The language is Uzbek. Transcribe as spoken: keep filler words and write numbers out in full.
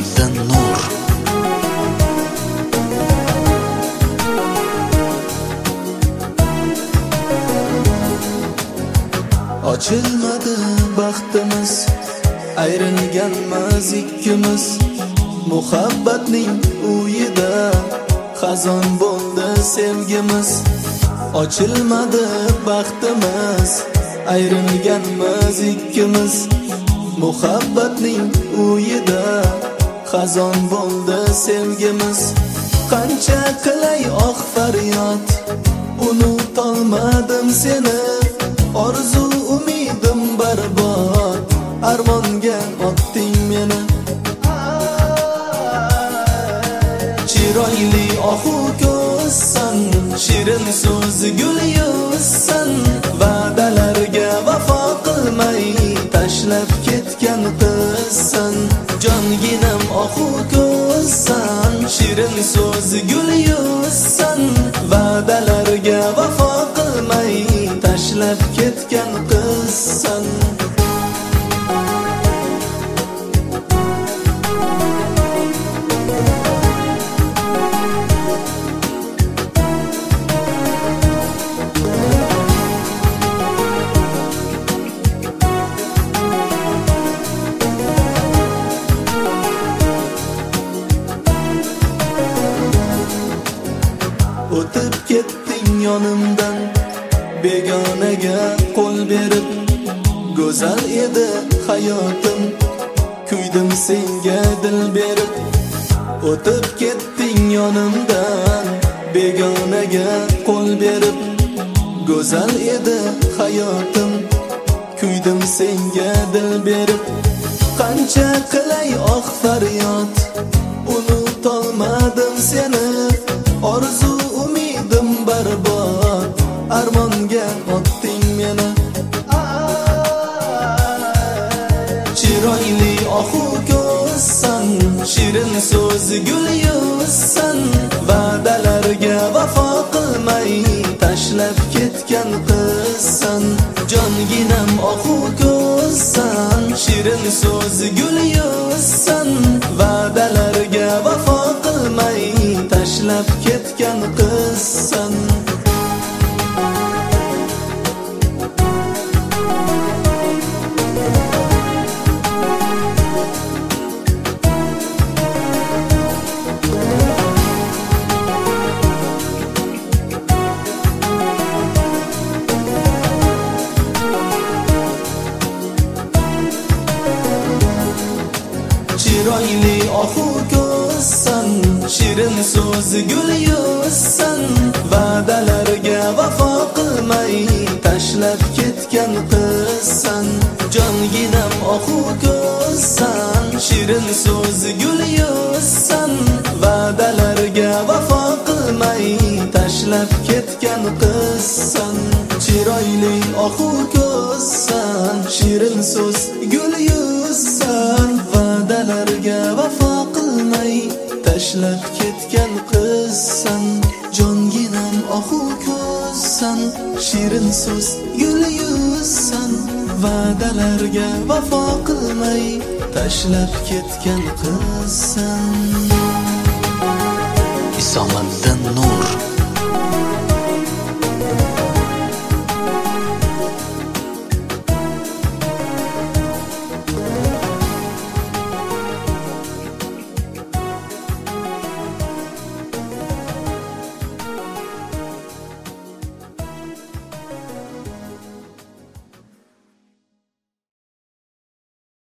Isomiddin Nur. Ochilmadi baxtimiz, ayrilganmiz ikkimiz. Muhabbatning uyida xazon bo'ldi sevgimiz. Ochilmadi baxtimiz, ayrilganmiz ikkimiz. Muhabbatning uyida xazon bo'ldi sevgimiz. Qancha qilay oq faryod, unutolmadim seni. Orzu umidim barbod, armonga otding meni. Chiroyli ohu ko'zsan, shirin so'z gul yuzsan. Va'dalarga vafo qilmay tashlab ketgan qizsan. Jonginam ohu ko'zsan, shirin so'z gul yuzsan. Va'dalarga vafo qilmay tashlab ketgan qizsan. O'tib ketding yonimdan, begonaga qo'l berib. Go'zal edi hayotim, kuydim senga dil berib. O'tib ketding yonimdan, begonaga qo'l berib. Go'zal edi hayotim, kuydim senga dil berib. Qancha qilay oq faryod, unutolmadim seni. Orzu umidim barbod, armonga otding meni. Chiroyli ohu ko'zsan, shirin so'z gul yuzsan. Va'dalarga vafo qilmay tashlab ketgan qizsan. Jonginam ohu ko'zsan, shirin so'z gul yuzsan. Va'dalarga vafo qilmay tashlab ketgan qizsan. Chiroyli ohu ko'zsan, shirin so'z gul yuzsan. Va'dalarga vafo qilmay tashlab ketgan qizsan. Jonginam ohu ko'zsan, shirin so'z gul yuzsan. Va'dalarga vafo qilmay tashlab ketgan qizsan. Chiroyli ohu ko'zsan, shirin so'z gul yuzsan. Va'dalarga vafo qilmay tashlab ketgan qizsan. Jonginam ohu ko'zsan, shirin so'z gul yuzsan. Va'dalarga vafo qilmay tashlab ketgan qizsan. Isomiddin Nur.